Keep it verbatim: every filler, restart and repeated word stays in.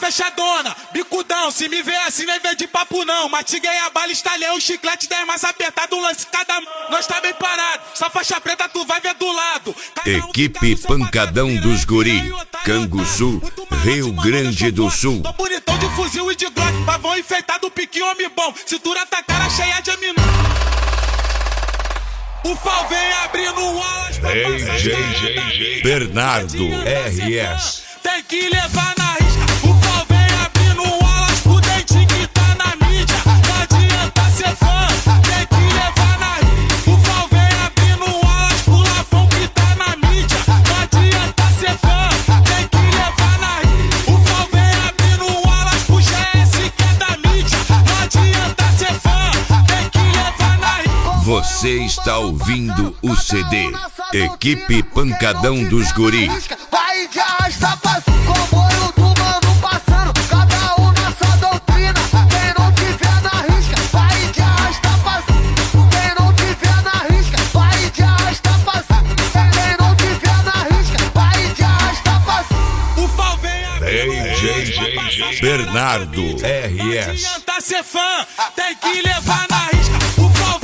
fechadona, bicudão. Se me vê assim, nem vê de papo não. Matiguei a bala, estalhei o chiclete, dez mais apertado, um lance cada mão. Nós tá bem parado, só faixa preta tu vai ver do lado. Equipe Pancadão dos Guri, Canguçu, Rio Grande do Sul. Tô bonitão de fuzil e de glock, pavão enfeitado, piquinho homem bom. Cintura tá cara cheia de amino. O Fal vem abrindo alas pra passar D J Bernardo R S. Tem que levar na risca. O Fal vem abrindo alas pro dentinho que tá na mídia. Não adianta ser fã, tem que levar na risca. O Fal vem abrindo alas pro Lafão que tá na mídia. Não adianta ser fã, tem que levar na risca. O Fal vem abrindo alas pro G S que é da mídia. Não adianta ser fã, tem que levar na risca. Você está ouvindo o C D Equipe Pancadão dos Guri. Vai de arrasta pra cima, comboio do mano passando, cada um na sua doutrina. Quem não tiver na risca, vai de arrasta pra cima. Quem não tiver na risca, vai de arrasta pra cima. Quem não tiver na risca, vai de arrasta pra cima. O Fal vem D J Bernardo R S. não adianta ser fã, tem que levar na risca. O Fal